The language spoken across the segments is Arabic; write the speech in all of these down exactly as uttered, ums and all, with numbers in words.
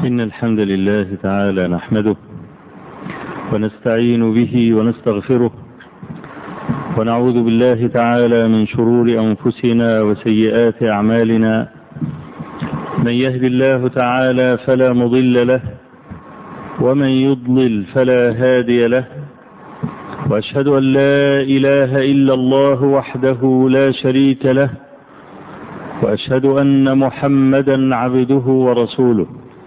إن الحمد لله تعالى نحمده ونستعين به ونستغفره ونعوذ بالله تعالى من شرور أنفسنا وسيئات أعمالنا. من يهد الله تعالى فلا مضل له ومن يضلل فلا هادي له، وأشهد أن لا إله إلا الله وحده لا شريك له، وأشهد أن محمدا عبده ورسوله.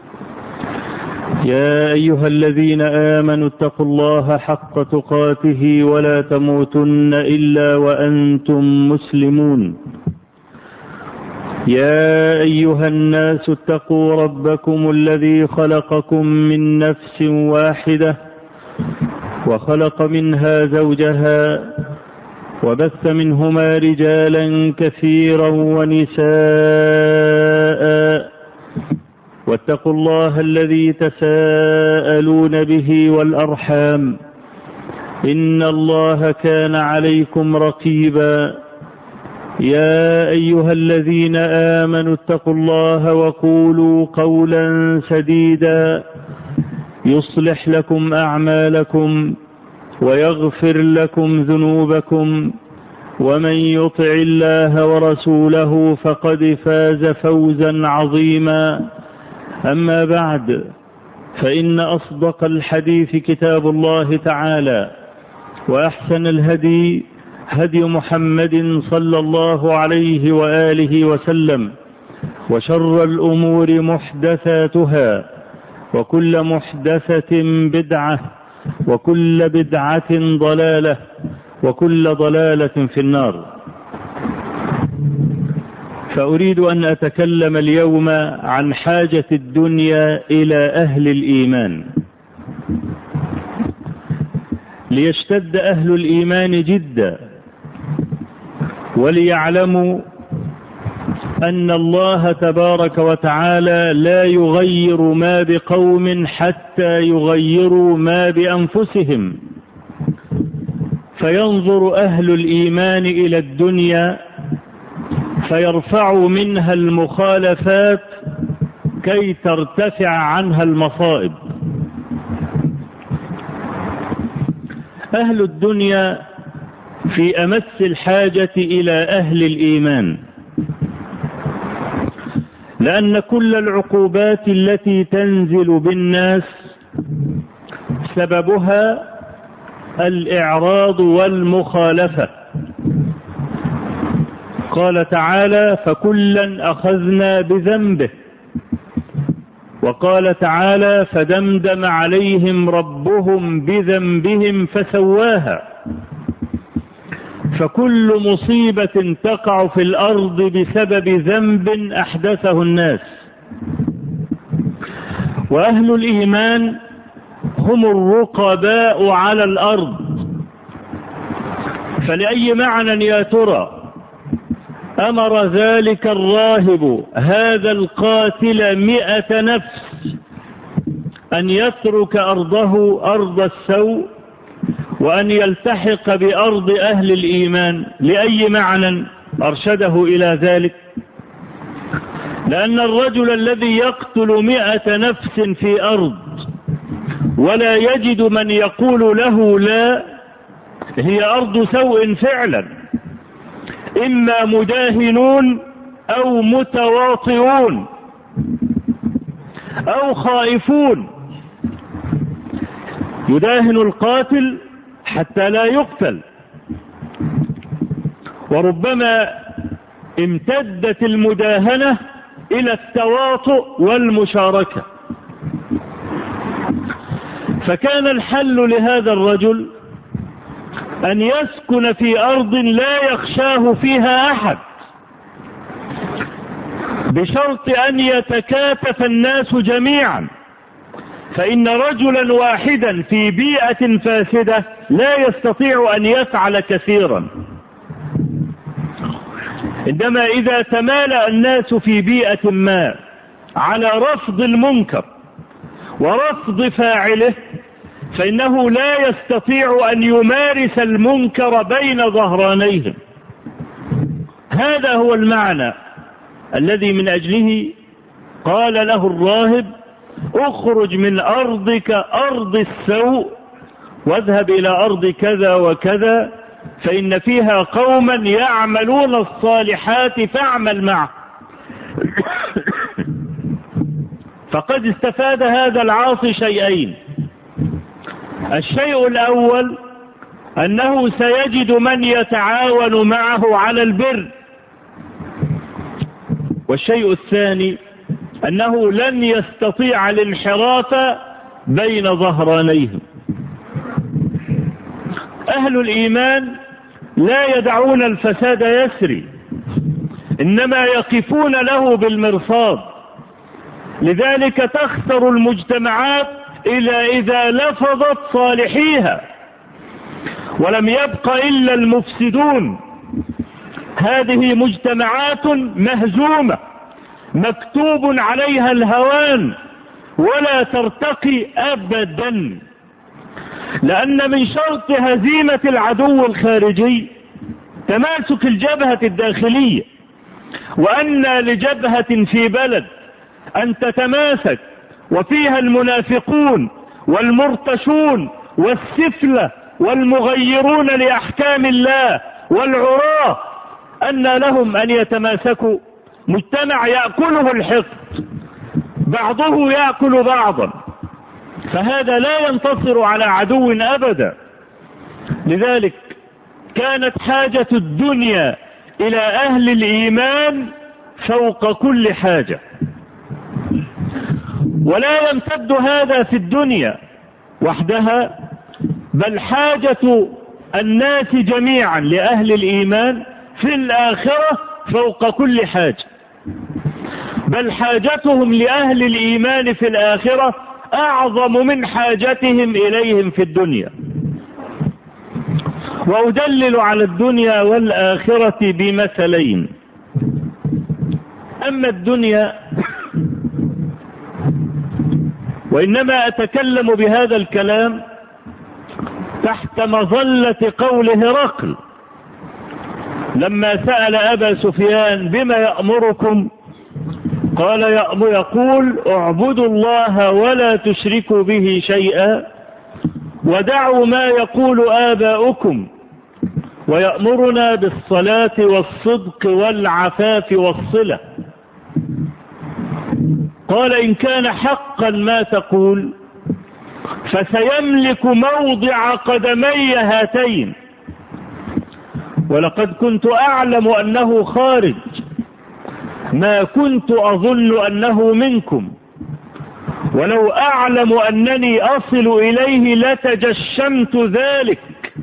يا أيها الذين آمنوا اتقوا الله حق تقاته ولا تموتن إلا وأنتم مسلمون. يا أيها الناس اتقوا ربكم الذي خلقكم من نفس واحدة وخلق منها زوجها وبث منهما رجالا كثيرا ونساء، واتقوا الله الذي تساءلون به والأرحام إن الله كان عليكم رقيبا. يا أيها الذين آمنوا اتقوا الله وقولوا قولا سديدا يصلح لكم أعمالكم ويغفر لكم ذنوبكم، ومن يطع الله ورسوله فقد فاز فوزا عظيما. أما بعد، فإن أصدق الحديث كتاب الله تعالى، وأحسن الهدي هدي محمد صلى الله عليه وآله وسلم، وشر الأمور محدثاتها، وكل محدثة بدعة، وكل بدعة ضلالة، وكل ضلالة في النار. فأريد أن أتكلم اليوم عن حاجة الدنيا إلى أهل الإيمان، ليشتد أهل الإيمان جدا، وليعلموا أن الله تبارك وتعالى لا يغير ما بقوم حتى يغيروا ما بأنفسهم. فينظر أهل الإيمان إلى الدنيا فيرفعوا منها المخالفات كي ترتفع عنها المصائب. أهل الدنيا في أمس الحاجة إلى أهل الإيمان، لأن كل العقوبات التي تنزل بالناس سببها الإعراض والمخالفة. قال تعالى: فكلا أخذنا بذنبه. وقال تعالى: فدمدم عليهم ربهم بذنبهم فسواها. فكل مصيبة تقع في الأرض بسبب ذنب أحدثه الناس. وأهل الإيمان هم الرقباء على الأرض. فلأي معنى يا ترى أمر ذلك الراهب هذا القاتل مئة نفس أن يترك أرضه أرض السوء وأن يلتحق بأرض أهل الإيمان؟ لأي معنى أرشده إلى ذلك؟ لأن الرجل الذي يقتل مئة نفس في أرض ولا يجد من يقول له لا، هي أرض سوء فعلا، إما مداهنون أو متواطئون أو خائفون. يداهن القاتل حتى لا يقتل، وربما امتدت المداهنة إلى التواطؤ والمشاركة. فكان الحل لهذا الرجل أن يسكن في أرض لا يخشاه فيها أحد، بشرط أن يتكاتف الناس جميعا. فإن رجلا واحدا في بيئة فاسدة لا يستطيع أن يفعل كثيرا. عندما إذا تمالأ الناس في بيئة ما على رفض المنكر ورفض فاعله، فإنه لا يستطيع أن يمارس المنكر بين ظهرانيهم. هذا هو المعنى الذي من أجله قال له الراهب: اخرج من أرضك أرض السوء واذهب إلى أرض كذا وكذا فإن فيها قوما يعملون الصالحات فاعمل معه. فقد استفاد هذا العاصي شيئين. الشيء الأول أنه سيجد من يتعاون معه على البر، والشيء الثاني أنه لن يستطيع الانحراف بين ظهرانيهم. أهل الإيمان لا يدعون الفساد يسري، إنما يقفون له بالمرصاد. لذلك تخسر المجتمعات إلى إذا لفظت صالحيها ولم يبق إلا المفسدون. هذه مجتمعات مهزومة مكتوب عليها الهوان ولا ترتقي أبدا، لأن من شرط هزيمة العدو الخارجي تماسك الجبهة الداخلية، وأن لجبهة في بلد أن تتماسك وفيها المنافقون والمرتشون والسفلة والمغيرون لأحكام الله والعراة أن لهم أن يتماسكوا. مجتمع يأكله الحقد، بعضه يأكل بعضا، فهذا لا ينتصر على عدو أبدا. لذلك كانت حاجة الدنيا إلى أهل الإيمان فوق كل حاجة، ولا يمتد هذا في الدنيا وحدها، بل حاجة الناس جميعا لأهل الإيمان في الآخرة فوق كل حاجة، بل حاجتهم لأهل الإيمان في الآخرة أعظم من حاجتهم إليهم في الدنيا. وأدلل على الدنيا والآخرة بمثلين. أما الدنيا، وإنما أتكلم بهذا الكلام تحت مظلة قول هرقل لما سأل أبا سفيان بما يأمركم، قال يقول اعبدوا الله ولا تشركوا به شيئا ودعوا ما يقول آباؤكم، ويأمرنا بالصلاة والصدق والعفاف والصلة. قال إن كان حقا ما تقول فسيملك موضع قدمي هاتين، ولقد كنت أعلم أنه خارج، ما كنت أظن أنه منكم، ولو أعلم أنني أصل إليه لتجشمت ذلك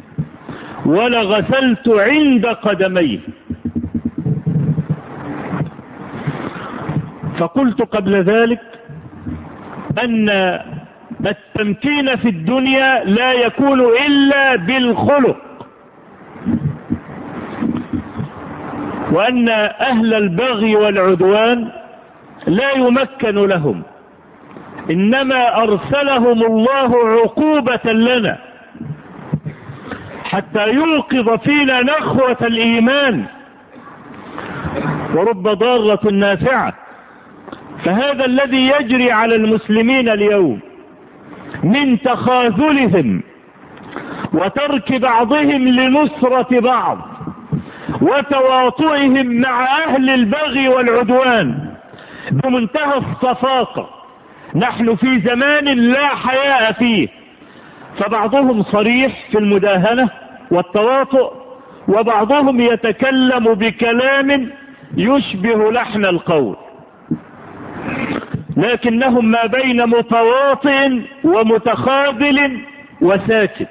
ولغسلت عند قدميه. فقلت قبل ذلك أن التمكين في الدنيا لا يكون إلا بالخلق، وأن أهل البغي والعدوان لا يمكن لهم، إنما أرسلهم الله عقوبة لنا حتى يوقظ فينا نخوة الإيمان ورب ضارة نافعة. فهذا الذي يجري على المسلمين اليوم من تخاذلهم وترك بعضهم لنصرة بعض وتواطؤهم مع أهل البغي والعدوان بمنتهى الصفاقة. نحن في زمان لا حياء فيه، فبعضهم صريح في المداهنة والتواطؤ، وبعضهم يتكلم بكلام يشبه لحن القول، لكنهم ما بين متواطئ ومتخاذل وساكت.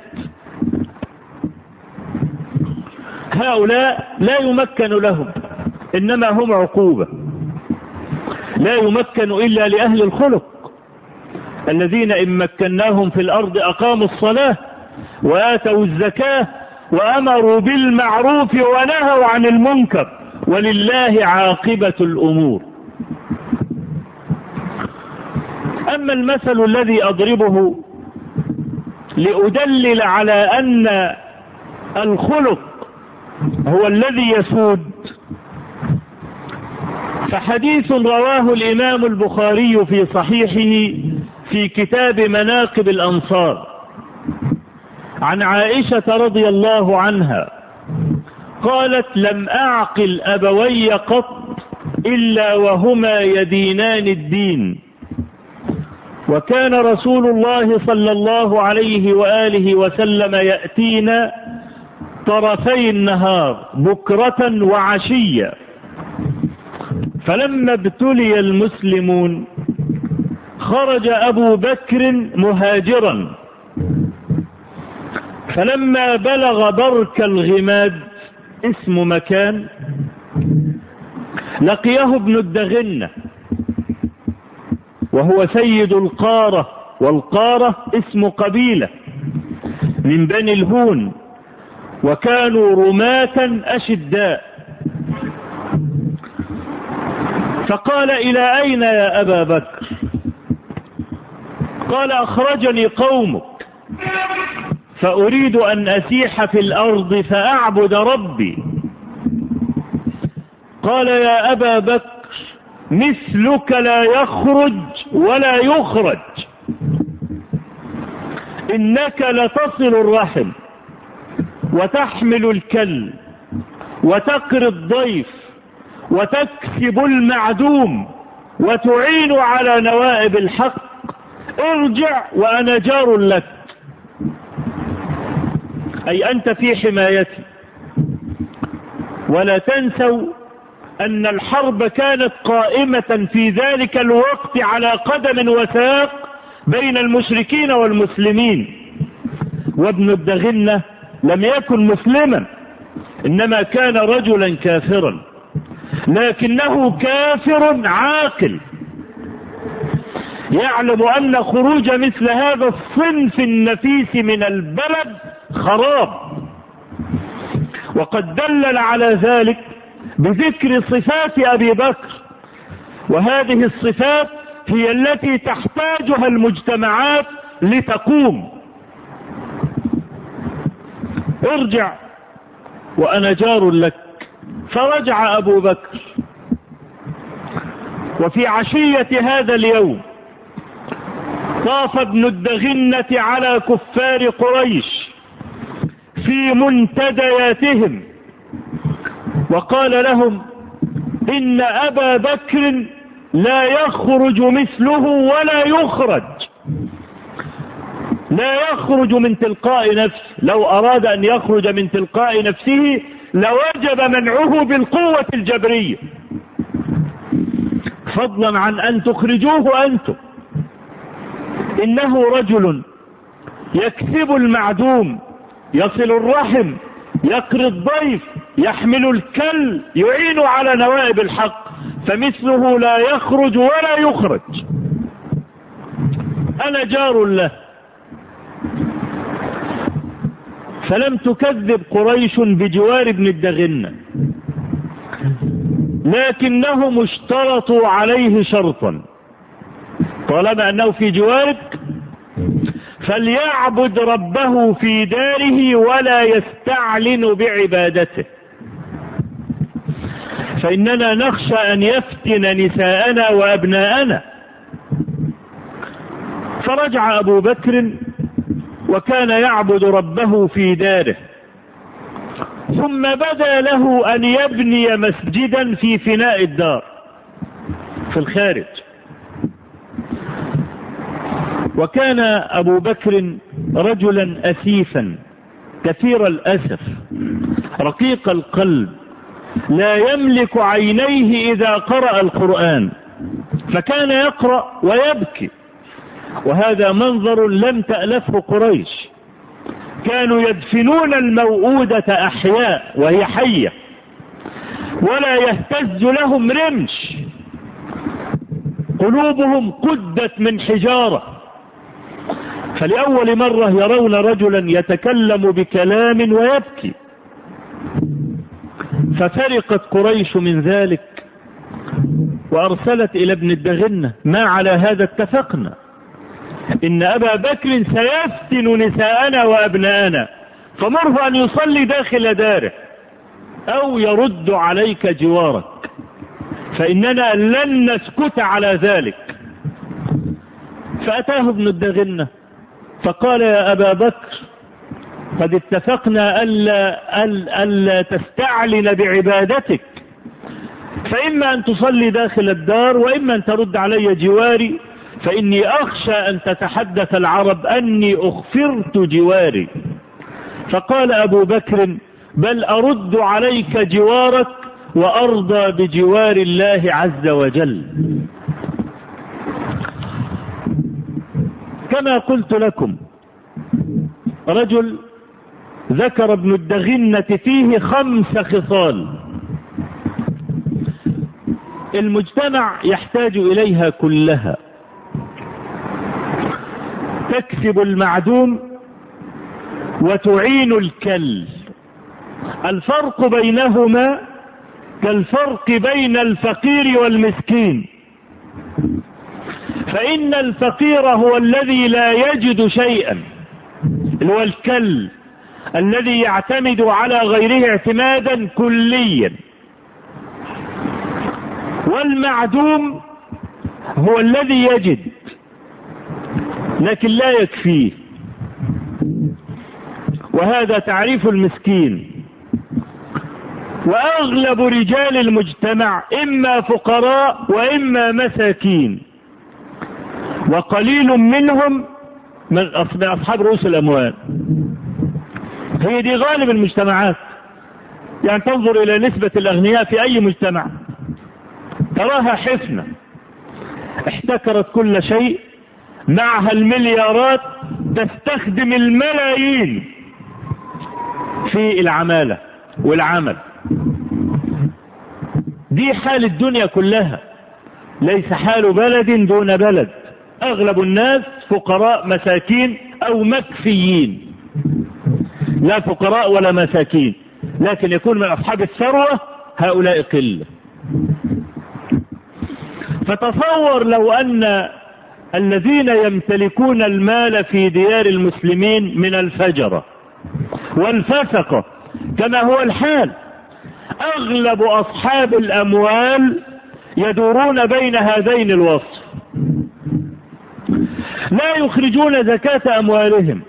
هؤلاء لا يمكن لهم، إنما هم عقوبة. لا يمكن إلا لأهل الخلق الذين إن مكناهم في الأرض أقاموا الصلاة وآتوا الزكاة وأمروا بالمعروف ونهوا عن المنكر، ولله عاقبة الأمور. أما المثل الذي أضربه لأدلل على أن الخلق هو الذي يسود، فحديث رواه الإمام البخاري في صحيحه في كتاب مناقب الأنصار عن عائشة رضي الله عنها قالت: لم أعقل أبوي قط إلا وهما يدينان الدين، وكان رسول الله صلى الله عليه وآله وسلم يأتينا طرفي النهار بكرة وعشية، فلما ابتلي المسلمون خرج أبو بكر مهاجرا، فلما بلغ برك الغماد اسم مكان لقيه ابن الدغنة وهو سيد القارة، والقارة اسم قبيلة من بني الهون، وكانوا رماة أشداء. فقال: إلى أين يا أبا بكر؟ قال: أخرجني قومك فأريد أن أسيح في الأرض فأعبد ربي. قال: يا أبا بكر، مثلك لا يخرج ولا يخرج، إنك لتصل الرحم وتحمل الكل وتقري الضيف وتكسب المعدوم وتعين على نوائب الحق، ارجع وأنا جار لك، أي أنت في حمايتي. ولا تنسوا أن الحرب كانت قائمة في ذلك الوقت على قدم وساق بين المشركين والمسلمين، وابن الدغنة لم يكن مسلما، إنما كان رجلا كافرا، لكنه كافر عاقل يعلم أن خروج مثل هذا الصنف النفيس من البلد خراب، وقد دلل على ذلك بذكر صفات أبي بكر، وهذه الصفات هي التي تحتاجها المجتمعات لتقوم. ارجع وأنا جار لك. فرجع أبو بكر، وفي عشية هذا اليوم طاف ابن الدغنة على كفار قريش في منتدياتهم وقال لهم: إن أبا بكر لا يخرج مثله ولا يخرج، لا يخرج من تلقاء نفسه، لو أراد أن يخرج من تلقاء نفسه لوجب منعه بالقوة الجبرية، فضلا عن أن تخرجوه أنتم. إنه رجل يكسب المعدوم، يصل الرحم، يقري الضيف، يحمل الكل، يعين على نوائب الحق، فمثله لا يخرج ولا يخرج، أنا جار له. فلم تكذب قريش بجوار ابن الدغنة، لكنهم اشترطوا عليه شرطا: طالما أنه في جوارك فليعبد ربه في داره ولا يستعلن بعبادته، فإننا نخشى أن يفتن نساءنا وأبناءنا. فرجع أبو بكر وكان يعبد ربه في داره، ثم بدا له أن يبني مسجدا في فناء الدار في الخارج. وكان أبو بكر رجلا أسيفا كثير الأسف رقيق القلب، لا يملك عينيه إذا قرأ القرآن، فكان يقرأ ويبكي، وهذا منظر لم تألفه قريش. كانوا يدفنون الموؤودة أحياء وهي حية، ولا يهتز لهم رمش، قلوبهم قدت من حجارة. فلأول مرة يرون رجلا يتكلم بكلام ويبكي، ففرقت قريش من ذلك وأرسلت إلى ابن الدغنة: ما على هذا اتفقنا، إن أبا بكر سيفتن نساءنا وأبناءنا، فمره أن يصلي داخل داره أو يرد عليك جوارك. فإننا لن نسكت على ذلك. فأتاه ابن الدغنة فقال يا أبا بكر قد اتفقنا ألا, ألا تستعلن بعبادتك، فإما أن تصلي داخل الدار وإما أن ترد علي جواري، فإني أخشى أن تتحدث العرب أني أخفرت جواري. فقال أبو بكر بل أرد عليك جوارك وأرضى بجوار الله عز وجل. كما قلت لكم رجل ذكر ابن الدغنة فيه خمس خصال المجتمع يحتاج إليها كلها: تكسب المعدوم وتعين الكل. الفرق بينهما كالفرق بين الفقير والمسكين، فإن الفقير هو الذي لا يجد شيئا، هو الكل الذي يعتمد على غيره اعتمادا كليا، والمعدوم هو الذي يجد لكن لا يكفيه. وهذا تعريف المسكين. وأغلب رجال المجتمع إما فقراء وإما مساكين، وقليل منهم من أصحاب رؤوس الأموال. هي دي غالب المجتمعات. يعني تنظر إلى نسبة الأغنياء في أي مجتمع تراها حفنة احتكرت كل شيء، معها المليارات، تستخدم الملايين في العمالة والعمل. دي حال الدنيا كلها، ليس حال بلد دون بلد. أغلب الناس فقراء مساكين أو مكفيين، لا فقراء ولا مساكين، لكن يكون من أصحاب الثروة هؤلاء قلة. فتصور لو أن الذين يمتلكون المال في ديار المسلمين من الفجرة والفسقة كما هو الحال، أغلب أصحاب الأموال يدورون بين هذين الوصف، لا يخرجون زكاة أموالهم.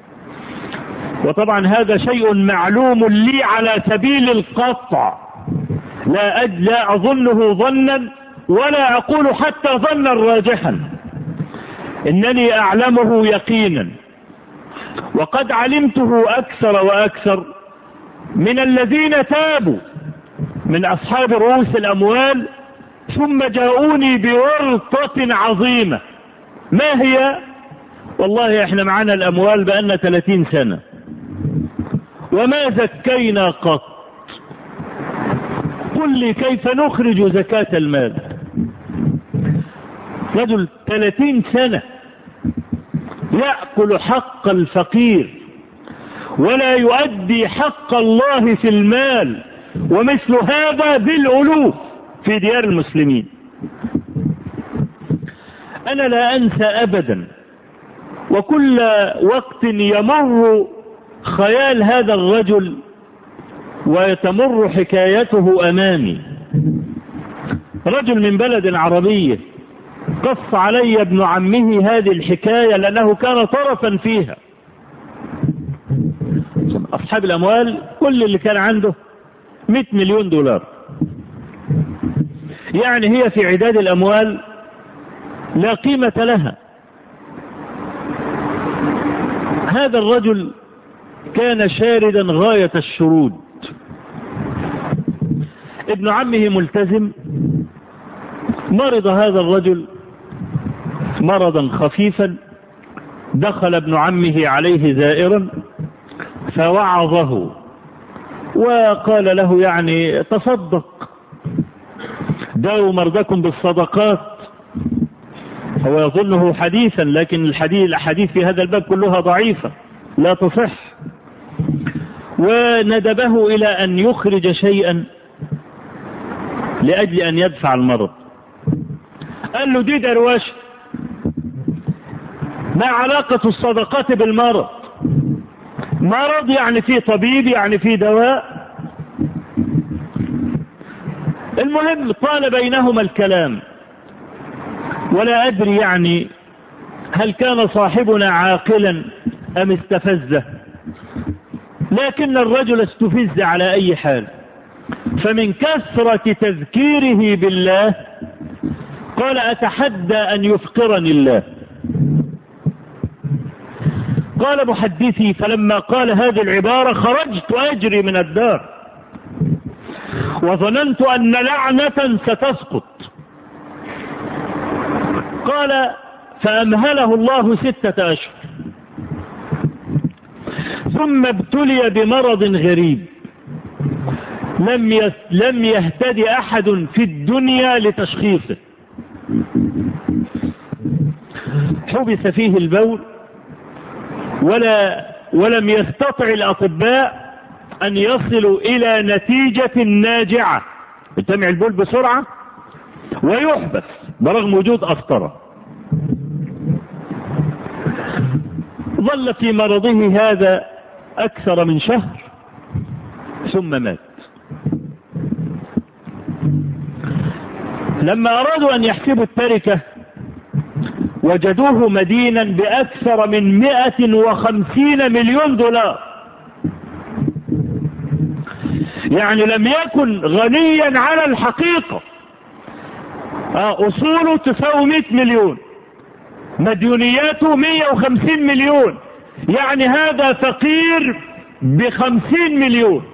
وطبعا هذا شيء معلوم لي على سبيل القطع، لا, أج... لا أظنه ظنا ولا أقول حتى ظنا راجحا، إنني أعلمه يقينا. وقد علمته أكثر وأكثر من الذين تابوا من أصحاب رؤوس الأموال ثم جاءوني بورطة عظيمة. ما هي؟ والله احنا معنا الأموال بقالنا ثلاثين سنة وما زكينا قط، قل لي كيف نخرج زكاة المال؟ رجل ثلاثين سنة يأكل حق الفقير ولا يؤدي حق الله في المال، ومثل هذا بالألوف في ديار المسلمين. أنا لا أنسى أبدا، وكل وقت يمر خيال هذا الرجل وتمر حكايته أمامي. رجل من بلد عربية قص علي ابن عمه هذه الحكاية لأنه كان طرفا فيها. أصحاب الأموال كل اللي كان عنده مئة مليون دولار، يعني هي في عداد الأموال لا قيمة لها. هذا الرجل كان شاردا غاية الشرود، ابن عمه ملتزم. مرض هذا الرجل مرضا خفيفا، دخل ابن عمه عليه زائرا فوعظه وقال له يعني تصدق، داووا مرضاكم بالصدقات. هو يظنه حديثا، لكن الحديث الأحاديث في هذا الباب كلها ضعيفة لا تصح. وندبه إلى أن يخرج شيئا لأجل أن يدفع المرض. قال له دي دروش، ما علاقة الصدقات بالمرض؟ مرض يعني فيه طبيب، يعني فيه دواء. المهم طال بينهما الكلام، ولا أدري يعني هل كان صاحبنا عاقلا أم استفزه، لكن الرجل استفز على أي حال. فمن كثرة تذكيره بالله قال أتحدى أن يفقرني الله. قال محدثي فلما قال هذه العبارة خرجت أجري من الدار وظننت أن لعنة ستسقط. قال فأمهله الله ستة أشهر ثم ابتلي بمرض غريب لم لم يهتد أحد في الدنيا لتشخيصه. حبس فيه البول ولا ولم يستطع الأطباء أن يصلوا إلى نتيجة ناجعة. يجتمع البول بسرعة ويحبس برغم وجود قسطرة. ظل في مرضه هذا أكثر من شهر ثم مات. لما أرادوا أن يحسبوا التركة وجدوه مدينا بأكثر من مئة وخمسين مليون دولار، يعني لم يكن غنيا على الحقيقة. أصوله تساوي مئة مليون، مديونياته مئة وخمسين مليون، يعني هذا فقير بخمسين مليون.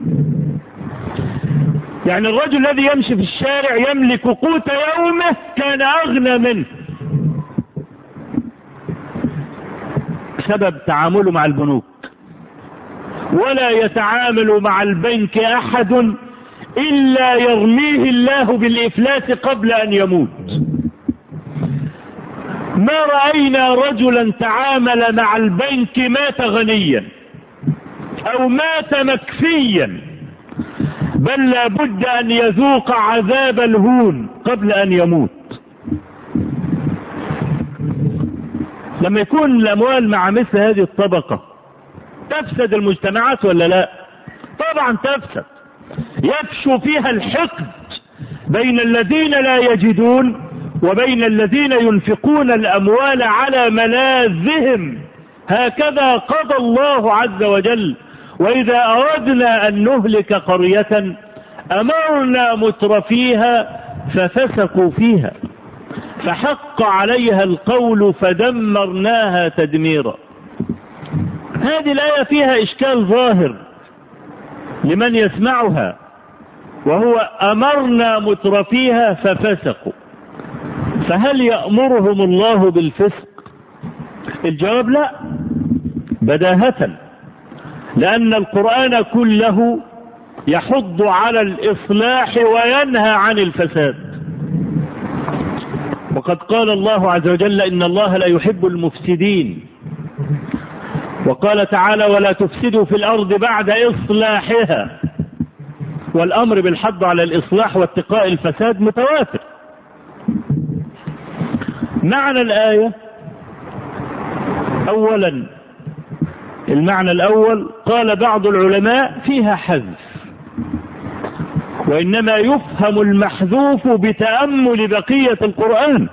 يعني الرجل الذي يمشي في الشارع يملك قوت يومه كان أغنى منه بسبب تعامله مع البنوك. ولا يتعامل مع البنك أحد إلا يرميه الله بالإفلاس قبل أن يموت. ما رأينا رجلا تعامل مع البنك مات غنيا أو مات مكفيا، بل لا بد أن يذوق عذاب الهون قبل أن يموت. لما يكون الأموال مع مثل هذه الطبقة تفسد المجتمعات ولا لا؟ طبعا تفسد. يفشو فيها الحقد بين الذين لا يجدون وبين الذين ينفقون الأموال على ملاذهم. هكذا قضى الله عز وجل: وإذا أردنا أن نهلك قرية أمرنا مترفيها ففسقوا فيها فحق عليها القول فدمرناها تدميرا. هذه الآية فيها إشكال ظاهر لمن يسمعها، وهو أمرنا مترفيها ففسقوا. فهل يأمرهم الله بالفسق؟ الجواب لا بداهة، لأن القرآن كله يحض على الإصلاح وينهى عن الفساد. وقد قال الله عز وجل: إن الله لا يحب المفسدين. وقال تعالى: ولا تفسدوا في الأرض بعد إصلاحها. والأمر بالحض على الإصلاح واتقاء الفساد متواتر. معنى الآية: أولا المعنى الأول قال بعض العلماء فيها حذف، وإنما يفهم المحذوف بتأمل بقية القرآن.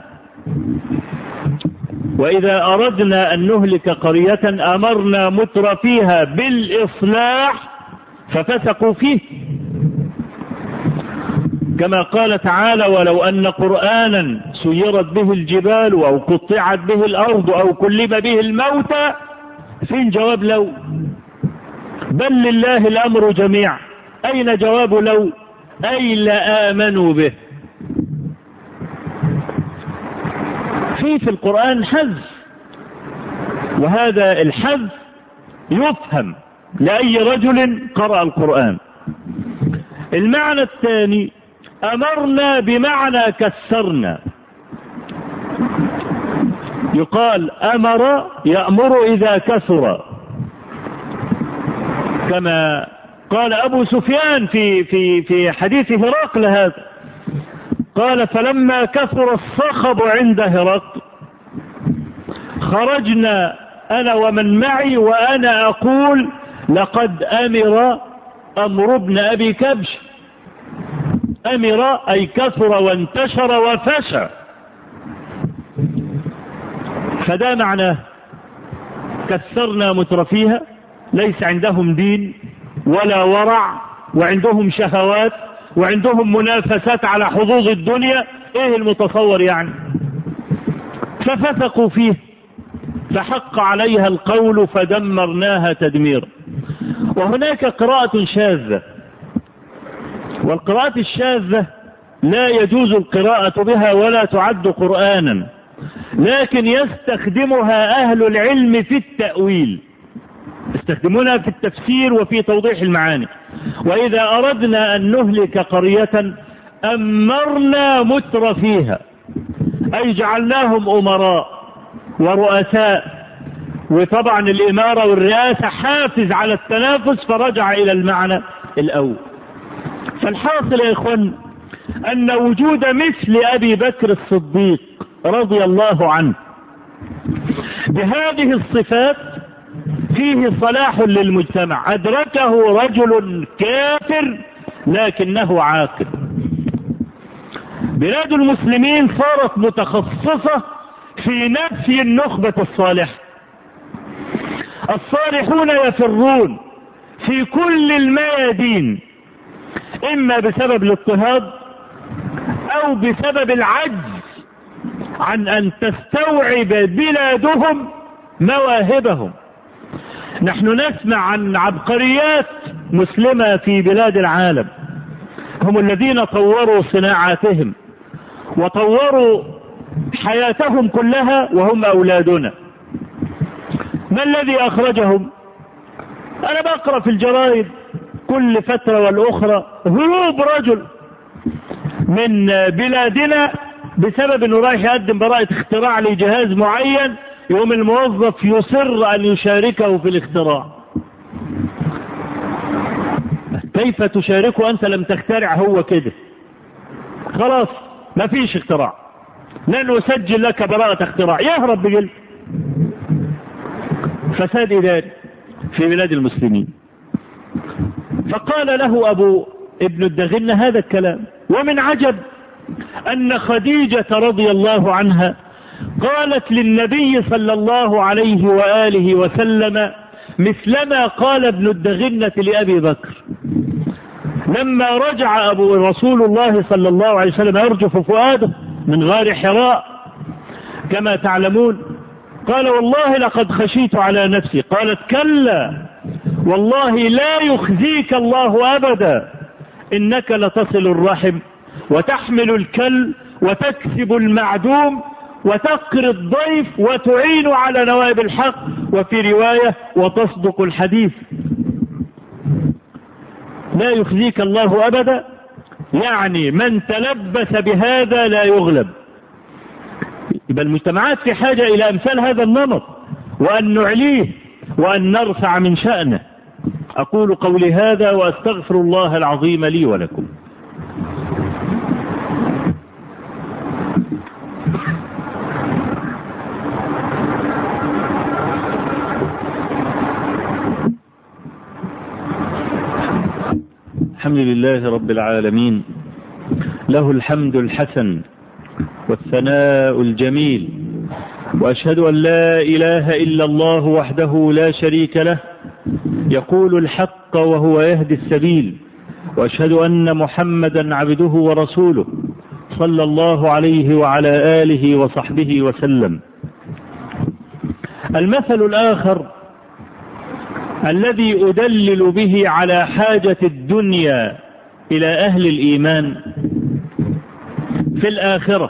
وإذا أردنا أن نهلك قرية أمرنا مترفيها بالإصلاح ففسقوا فيه، كما قال تعالى: ولو أن قرآنا سيرت به الجبال أو قطعت به الأرض أو كلم به الموتى. فين جواب لو؟ بل لله الأمر جميعا. أين جواب لو؟ أي لآمنوا به. في في القرآن حذف، وهذا الحذف يفهم لأي رجل قرأ القرآن. المعنى الثاني: أمرنا بمعنى كسرنا. يقال أمر يأمر إذا كثر، كما قال أبو سفيان في في في حديث هرقل هذا، قال: فلما كثر الصخب عند هرقل خرجنا أنا ومن معي وأنا أقول: لقد أمر أمر ابن أبي كبش. أمر أي كثر وانتشر وفشى. فده معناه كثرنا مترفيها ليس عندهم دين ولا ورع، وعندهم شهوات وعندهم منافسات على حظوظ الدنيا. ايه المتصور يعني؟ ففسقوا فيه فحق عليها القول فدمرناها تدميرا. وهناك قراءة شاذة، والقراءة الشاذة لا يجوز القراءة بها ولا تعد قرآنا، لكن يستخدمها أهل العلم في التأويل، يستخدمونها في التفسير وفي توضيح المعاني. وإذا أردنا أن نهلك قرية أمرنا مترفيها، أي جعلناهم أمراء ورؤساء، وطبعا الإمارة والرئاسة حافز على التنافس، فرجع إلى المعنى الأول. فالحاصل يا إخوان أن وجود مثل أبي بكر الصديق رضي الله عنه بهذه الصفات فيه صلاح للمجتمع. أدركه رجل كافر لكنه عاقل. بلاد المسلمين صارت متخصصة في نفي النخبة الصالحة. الصالحون يفرون في كل الميادين، إما بسبب الاضطهاد أو بسبب العجز عن أن تستوعب بلادهم مواهبهم. نحن نسمع عن عبقريات مسلمة في بلاد العالم، هم الذين طوروا صناعاتهم وطوروا حياتهم كلها، وهم أولادنا. ما الذي أخرجهم؟ أنا بقرأ في الجرائد كل فترة والأخرى هروب رجل من بلادنا بسبب أنه رايح يقدم براءة اختراع لجهاز معين، يوم الموظف يصر أن يشاركه في الاختراع. كيف تشاركه أنت لم تخترع؟ هو كده خلاص ما فيش اختراع، لن أسجل لك براءة اختراع، يهرب بجلد. فساد إداري في بلاد المسلمين. فقال له أبو ابن الدغن هذا الكلام. ومن عجب أن خديجة رضي الله عنها قالت للنبي صلى الله عليه وآله وسلم مثلما قال ابن الدغنة لأبي بكر لما رجع أبو رسول الله صلى الله عليه وسلم يرجف فؤاده من غار حراء كما تعلمون. قال والله لقد خشيت على نفسي. قالت كلا والله لا يخزيك الله أبدا، إنك لتصل الرحم وتحمل الكل وتكسب المعدوم وتقري الضيف وتعين على نوائب الحق، وفي رواية وتصدق الحديث. لا يخزيك الله أبدا يعني من تلبس بهذا لا يغلب. يبقى المجتمعات في حاجة إلى أمثال هذا النمط، وأن نعليه وأن نرفع من شأنه. أقول قولي هذا وأستغفر الله العظيم لي ولكم. الحمد لله رب العالمين، له الحمد الحسن والثناء الجميل، وأشهد أن لا إله إلا الله وحده لا شريك له يقول الحق وهو يهدي السبيل، وأشهد أن محمدا عبده ورسوله صلى الله عليه وعلى آله وصحبه وسلم. المثل الآخر الذي أدلل به على حاجة الدنيا إلى أهل الإيمان في الآخرة.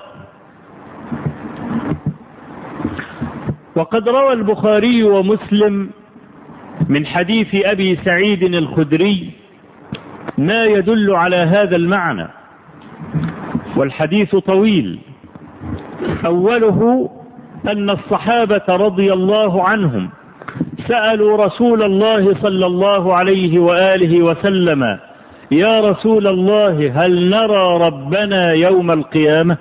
وقد روى البخاري ومسلم من حديث أبي سعيد الخدري ما يدل على هذا المعنى، والحديث طويل. أوله أن الصحابة رضي الله عنهم سألوا رسول الله صلى الله عليه وآله وسلم يا رسول الله هل نرى ربنا يوم القيامة؟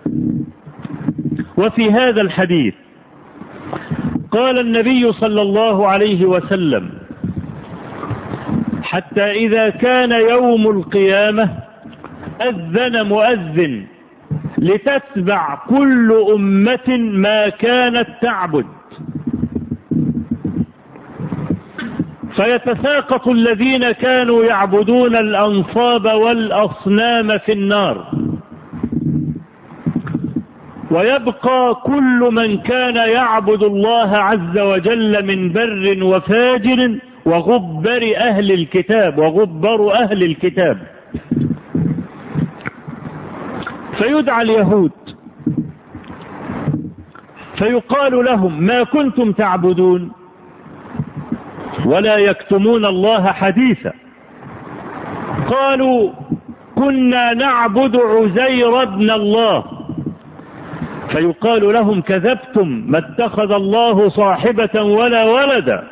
وفي هذا الحديث قال النبي صلى الله عليه وسلم حتى إذا كان يوم القيامة أذن مؤذن لتتبع كل أمة ما كانت تعبد، فيتساقط الذين كانوا يعبدون الأنصاب والأصنام في النار، ويبقى كل من كان يعبد الله عز وجل من بر وفاجر وغبر أهل الكتاب وغبر أهل الكتاب. فيدعى اليهود فيقال لهم ما كنتم تعبدون، ولا يكتمون الله حديثا. قالوا كنا نعبد عزير ابن الله، فيقال لهم كذبتم، ما اتخذ الله صاحبة ولا ولدا.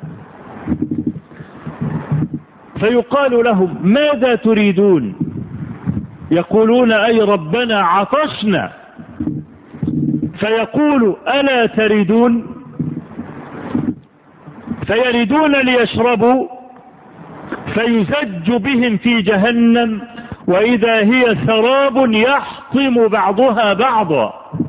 فيقال لهم ماذا تريدون؟ يقولون أي ربنا عطشنا. فيقول ألا تريدون؟ فيريدون ليشربوا، فيزج بهم في جهنم، وإذا هي سراب يحطم بعضها بعضا.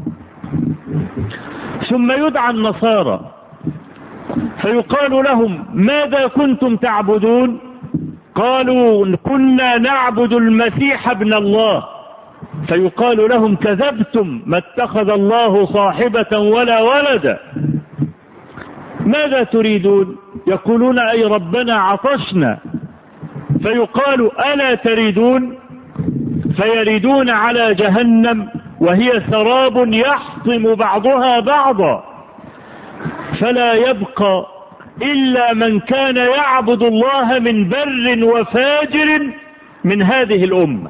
ثم يدعى النصارى فيقال لهم ماذا كنتم تعبدون؟ قالوا كنا نعبد المسيح ابن الله. فيقال لهم كذبتم، ما اتخذ الله صاحبة ولا ولدا. ماذا تريدون؟ يقولون أي ربنا عطشنا. فيقال ألا تريدون؟ فيردون على جهنم وهي سراب يحطم بعضها بعضا، فلا يبقى إلا من كان يعبد الله من بر وفاجر من هذه الأمة.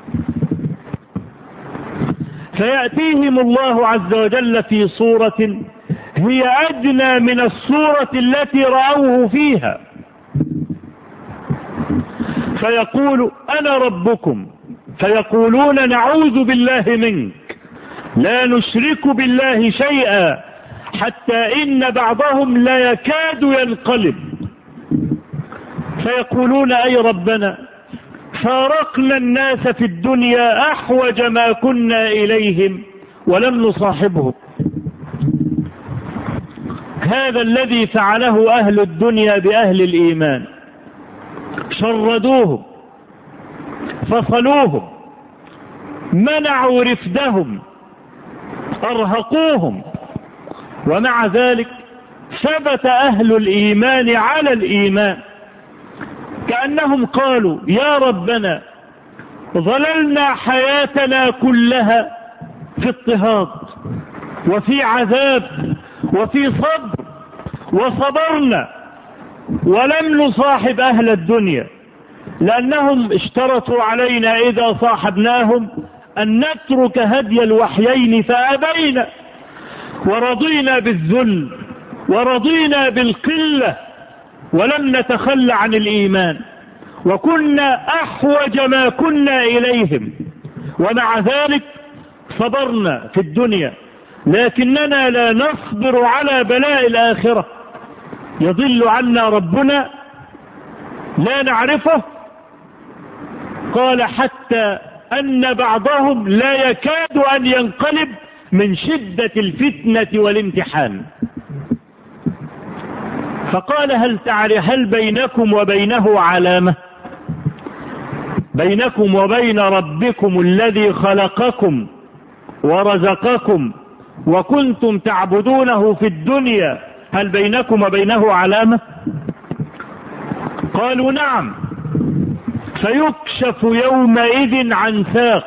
فيأتيهم الله عز وجل في صورة هي أدنى من الصورة التي رأوه فيها، فيقول أنا ربكم، فيقولون نعوذ بالله منك، لا نشرك بالله شيئا، حتى إن بعضهم لا يكاد ينقلب. فيقولون أي ربنا فارقنا الناس في الدنيا أحوج ما كنا إليهم ولم نصاحبهم. هذا الذي فعله أهل الدنيا بأهل الإيمان، شردوهم، فصلوهم، منعوا رفدهم، أرهقوهم، ومع ذلك ثبت أهل الإيمان على الإيمان، كأنهم قالوا يا ربنا ظللنا حياتنا كلها في اضطهاد وفي عذاب وفي صبر، وصبرنا ولم نصاحب أهل الدنيا، لأنهم اشترطوا علينا إذا صاحبناهم أن نترك هدي الوحيين فأبينا، ورضينا بالذل ورضينا بالقلة، ولم نتخلى عن الإيمان، وكنا أحوج ما كنا إليهم، ومع ذلك صبرنا في الدنيا، لكننا لا نصبر على بلاء الآخرة. يضل عنا ربنا لا نعرفه. قال حتى أن بعضهم لا يكاد أن ينقلب من شدة الفتنة والامتحان. فقال هل تعرف هل بينكم وبينه علامة؟ بينكم وبين ربكم الذي خلقكم ورزقكم وكنتم تعبدونه في الدنيا، هل بينكم وبينه علامة؟ قالوا نعم. فيكشف يومئذ عن ساق،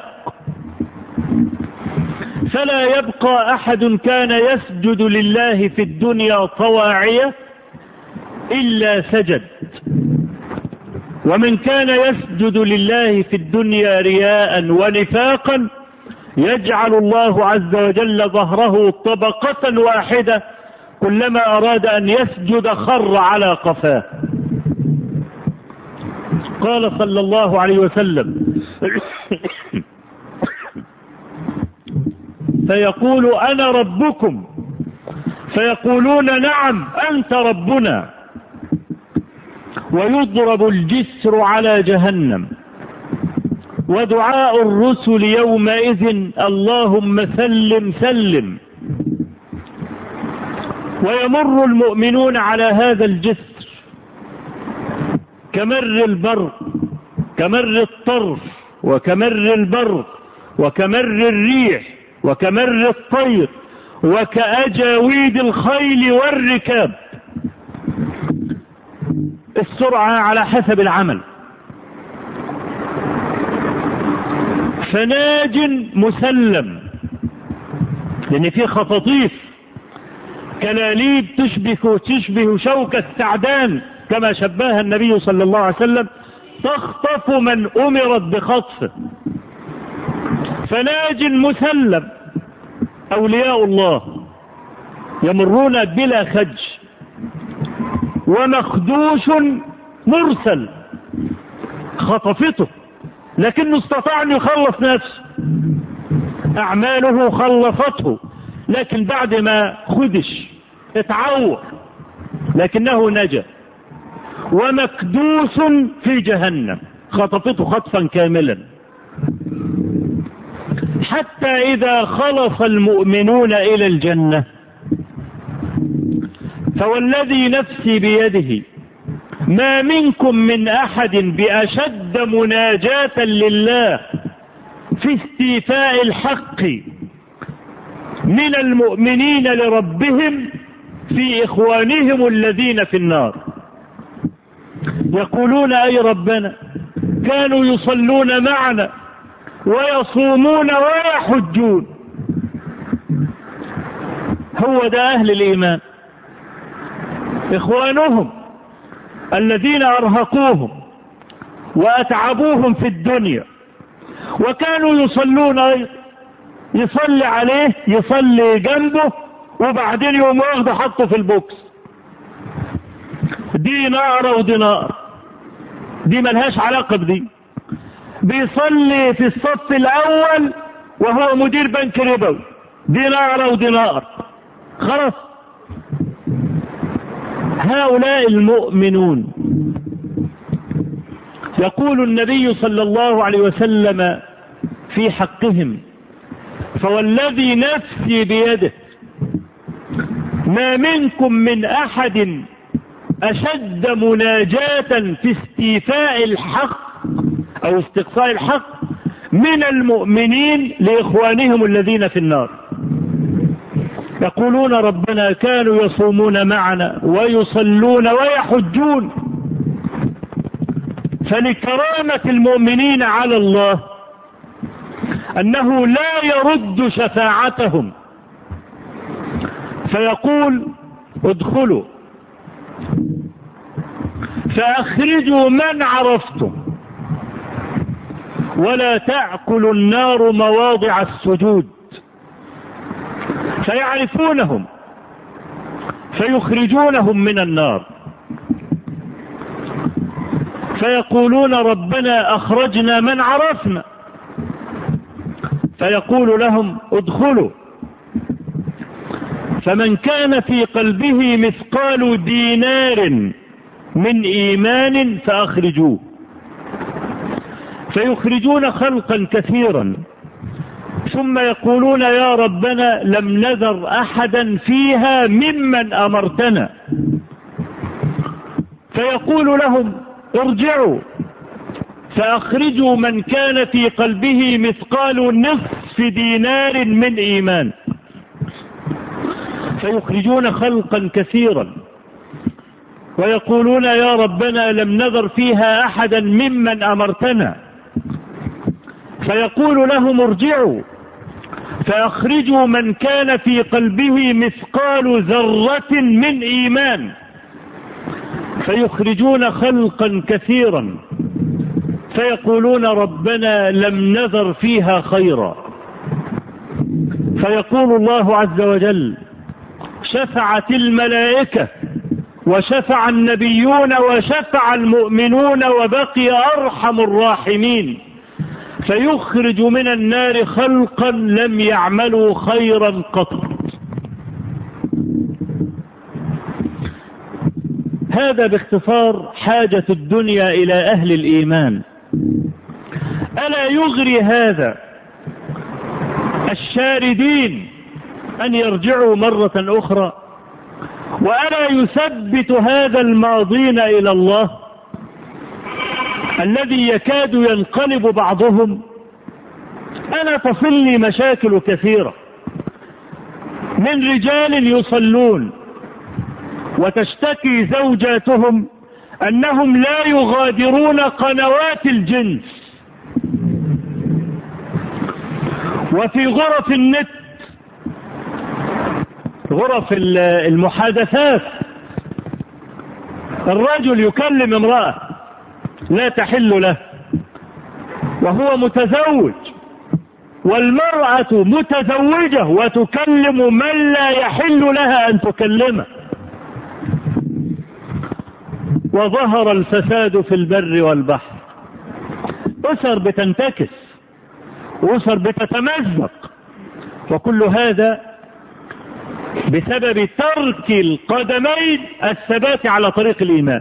فلا يبقى أحد كان يسجد لله في الدنيا طواعية إلا سجد، ومن كان يسجد لله في الدنيا رياء ونفاقا يجعل الله عز وجل ظهره طبقة واحدة، كلما أراد أن يسجد خر على قفاه. قال صلى الله عليه وسلم فيقول أنا ربكم، فيقولون نعم أنت ربنا، ويضرب الجسر على جهنم ودعاء الرسل يومئذ اللهم سلم سلم. ويمر المؤمنون على هذا الجسر كمر البرق، كمر الطرف، وكمر البرق، وكمر الريح، وكمر الطير، وكأجاويد الخيل والركاب. السرعة على حسب العمل. فناج مسلم، لأن في خطاطيف كلاليب تشبه تشبه شوك السعدان كما شبهها النبي صلى الله عليه وسلم، تخطف من أمرت بخطفه. فناج مسلم، أولياء الله يمرون بلا خدش. ومخدوش مرسل، خطفته لكنه استطاع أن يخلص نفسه، أعماله خلصته، لكن بعد ما خدش اتعور لكنه نجا. ومكدوس في جهنم، خطفته خطفا كاملا. حتى إذا خلص المؤمنون إلى الجنة، فوالذي نفسي بيده ما منكم من أحد بأشد مناجاة لله في استيفاء الحق من المؤمنين لربهم في إخوانهم الذين في النار. يقولون أي ربنا كانوا يصلون معنا ويصومون ويحجون. هو ده أهل الإيمان، إخوانهم الذين أرهقوهم وأتعبوهم في الدنيا وكانوا يصلون أيضا، يصلي عليه، يصلي جنبه، وبعدين يوم واخده حطه في البوكس. دي نار ودي نار، دي ملهاش علاقة بدي. بيصلي في الصف الأول وهو مدير بنك ربوي، دي نار ودي نار، خلاص. هؤلاء المؤمنون يقول النبي صلى الله عليه وسلم في حقهم: فوالذي نفسي بيده ما منكم من أحد أشد مناجاة في استيفاء الحق أو استقصاء الحق من المؤمنين لإخوانهم الذين في النار. يقولون ربنا كانوا يصومون معنا ويصلون ويحجون. فلكرامة المؤمنين على الله أنه لا يرد شفاعتهم، فيقول: ادخلوا فأخرجوا من عرفتم ولا تأكل النار مواضع السجود. فيعرفونهم فيخرجونهم من النار، فيقولون ربنا أخرجنا من عرفنا، فيقول لهم: ادخلوا فمن كان في قلبه مثقال دينار من إيمان فأخرجوه. فيخرجون خلقا كثيرا، ثم يقولون يا ربنا لم نذر أحدا فيها ممن أمرتنا. فيقول لهم: ارجعوا فأخرجوا من كان في قلبه مثقال نصف دينار من إيمان. فيخرجون خلقا كثيرا ويقولون يا ربنا لم نذر فيها أحدا ممن أمرتنا. فيقول لهم: ارجعوا فأخرجوا من كان في قلبه مثقال ذرة من إيمان. فيخرجون خلقا كثيرا فيقولون ربنا لم نذر فيها خيرا. فيقول الله عز وجل: شفعت الملائكة وشفع النبيون وشفع المؤمنون وبقي أرحم الراحمين. فيخرج من النار خلقا لم يعملوا خيرا قط. هذا باختصار حاجة الدنيا إلى أهل الإيمان ألا يغري هذا الشاردين أن يرجعوا مرة أخرى؟ وألا يثبت هذا الماضين إلى الله الذي يكاد ينقلب بعضهم؟ أنا تصلني مشاكل كثيرة من رجال يصلون وتشتكي زوجاتهم أنهم لا يغادرون قنوات الجنس، وفي غرف النت، غرف المحادثات، الرجل يكلم امرأة لا تحل له وهو متزوج، والمرأة متزوجة وتكلم من لا يحل لها أن تكلمه. وظهر الفساد في البر والبحر، أسر بتنتكس، أسر بتتمزق، وكل هذا بسبب ترك القدمين الثبات على طريق الإيمان.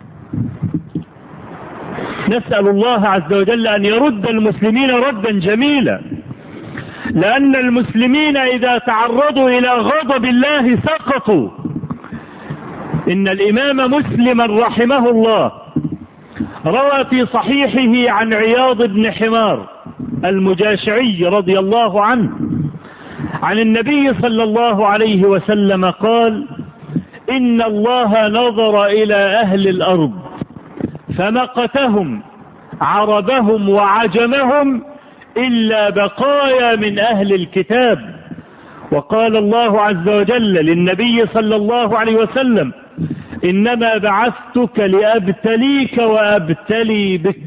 نسأل الله عز وجل أن يرد المسلمين ردا جميلا، لأن المسلمين إذا تعرضوا إلى غضب الله سقطوا. إن الإمام مسلم رحمه الله روى في صحيحه عن عياض بن حمار المجاشعي رضي الله عنه عن النبي صلى الله عليه وسلم قال: إن الله نظر إلى أهل الأرض فمقتهم عربهم وعجمهم إلا بقايا من أهل الكتاب. وقال الله عز وجل للنبي صلى الله عليه وسلم: إنما بعثتك لأبتليك وأبتلي بك.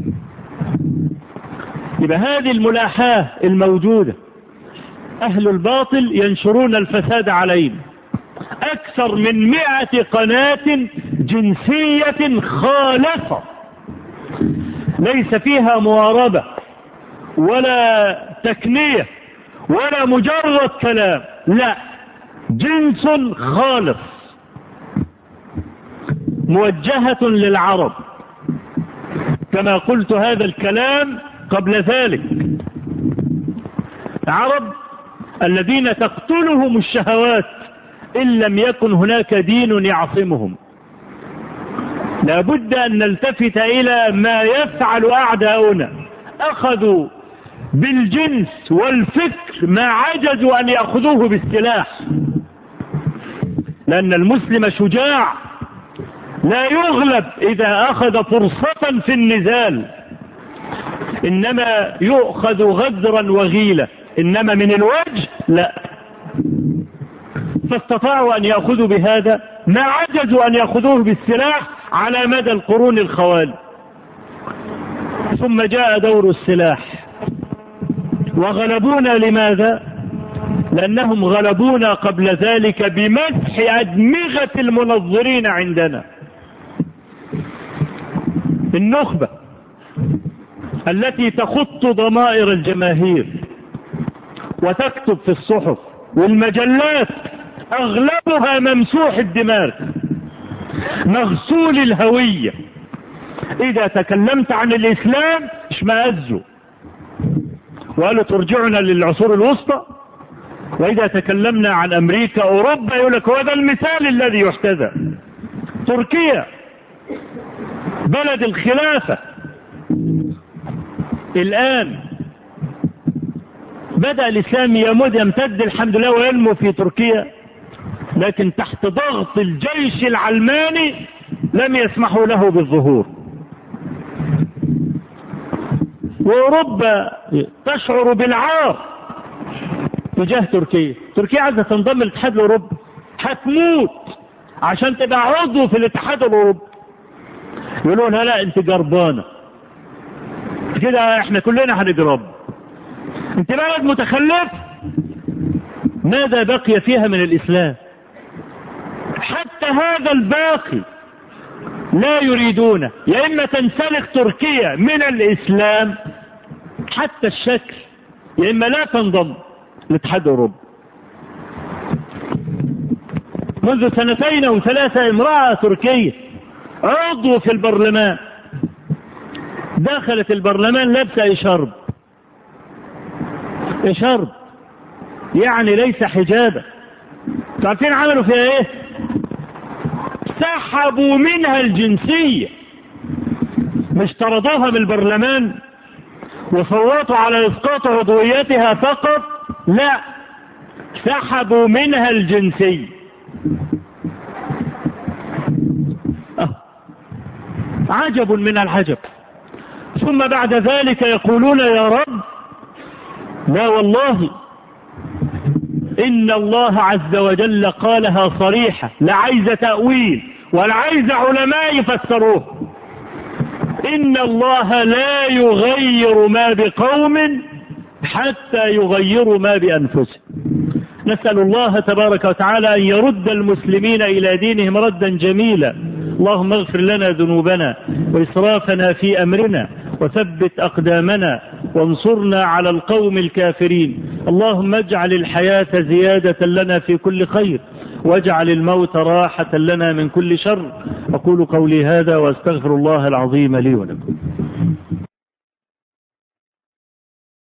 يبقى هذه الملاحاة الموجودة، أهل الباطل ينشرون الفساد علينا. أكثر من مئة قناة جنسية خالصة ليس فيها مواربة ولا تكنية ولا مجرد كلام، لا، جنس خالص موجهة للعرب. كما قلت هذا الكلام قبل ذلك، العرب الذين تقتلهم الشهوات إن لم يكن هناك دين يعصمهم. لا بد أن نلتفت إلى ما يفعل أعداؤنا. أخذوا بالجنس والفكر ما عجزوا أن يأخذوه بالسلاح، لأن المسلم شجاع لا يغلب إذا أخذ فرصة في النزال، إنما يؤخذ غدرا وغيلة، إنما من الوجه لا. فاستطاعوا أن يأخذوا بهذا ما عجزوا أن يأخذوه بالسلاح على مدى القرون الخوالي. ثم جاء دور السلاح وغلبونا. لماذا؟ لأنهم غلبونا قبل ذلك بمسح أدمغة المنظرين عندنا. النخبة التي تخط ضمائر الجماهير وتكتب في الصحف والمجلات أغلبها ممسوح الدماغ مغسول الهوية. إذا تكلمت عن الإسلام اشمأزوا وقالوا ترجعنا للعصور الوسطى، وإذا تكلمنا عن أمريكا أوروبا يقول لك هذا المثال الذي يحتذى. تركيا بلد الخلافة الآن بدأ الإسلام يمد يمتد الحمد لله وينمو في تركيا، لكن تحت ضغط الجيش العلماني لم يسمحوا له بالظهور. وأوروبا تشعر بالعار تجاه تركيا. تركيا عايزة تنضم للاتحاد الأوروبي، هتموت عشان تبقى عضو في الاتحاد الأوروبي. يقولون لا انت جربانة كده، احنا كلنا هنجرب، انت بلد متخلف. ماذا بقي فيها من الإسلام؟ حتى هذا الباقي لا يريدونه. يا إما تنسلخ تركيا من الإسلام حتى الشكل، يا إما لا تنضم للاتحاد الأوروبي. منذ سنتين أو ثلاثة امرأة تركية عضو في البرلمان دخلت البرلمان لابسة إشارب، إشارب يعني ليس حجابا. عارفين عملوا فيها ايه؟ سحبوا منها الجنسية، مش طردوها من البرلمان وصوتوا على إسقاط عضويتها فقط، لا، سحبوا منها الجنسية. أه. عجب من العجب. ثم بعد ذلك يقولون يا رب لا والله إن الله عز وجل قالها صريحة، لا عايز تأويل ولا عايز علماء يفسروه. إن الله لا يغير ما بقوم حتى يغيروا ما بأنفسهم. نسأل الله تبارك وتعالى أن يرد المسلمين إلى دينهم ردا جميلا. اللهم اغفر لنا ذنوبنا وإسرافنا في أمرنا وثبت أقدامنا وانصرنا على القوم الكافرين. اللهم اجعل الحياة زيادة لنا في كل خير واجعل الموت راحة لنا من كل شر. أقول قولي هذا وأستغفر الله العظيم لي ولكم.